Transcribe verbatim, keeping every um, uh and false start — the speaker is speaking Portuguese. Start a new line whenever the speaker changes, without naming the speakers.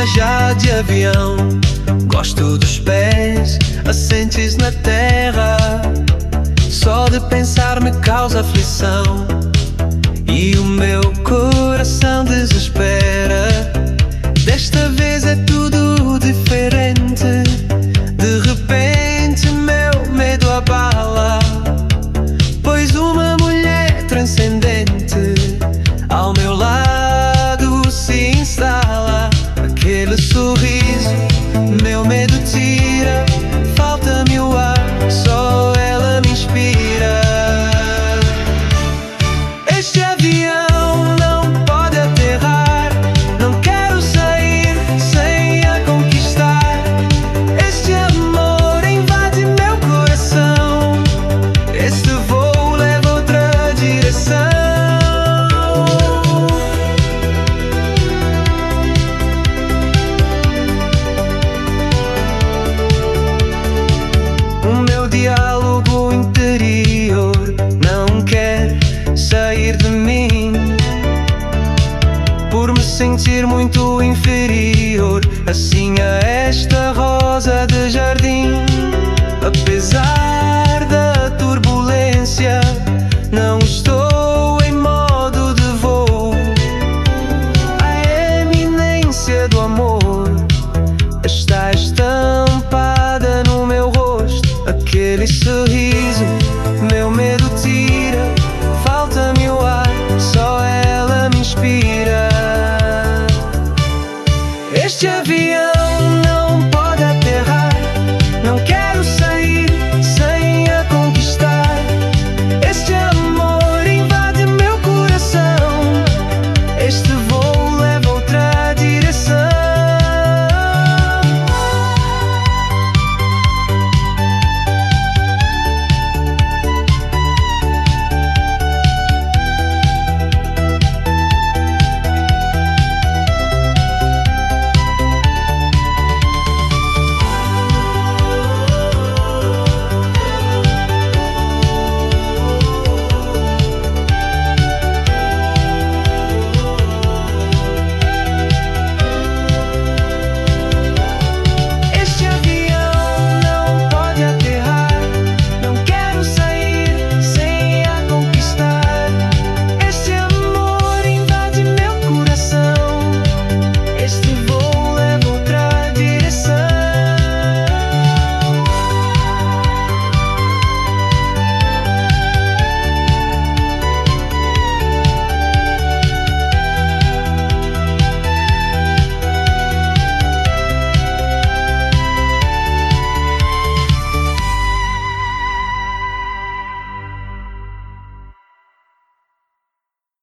viajar de avião. Gosto dos pés assentes na terra. Só de pensar me causa aflição e o meu coração desespera. Desta vez é tudo diferente. De repente meu medo abala, pois uma mulher transcendente ao meu lado se instala. Aquele sorriso meu medo tira, falta-me o ar, só ela me inspira. Este avião não pode aterrar, não quero sair sem a conquistar. Este amor invade meu coração, este voo leva outra direção. O meu diálogo interior não quer sair de mim, por me sentir muito inferior assim a esta rosa de jardim. Apesar da turbulência, não estou em modo de voo. A eminência do amor está estampada no meu rosto. Aquele sorriso meu medo tira, falta-me o ar, só ela me inspira. Este avião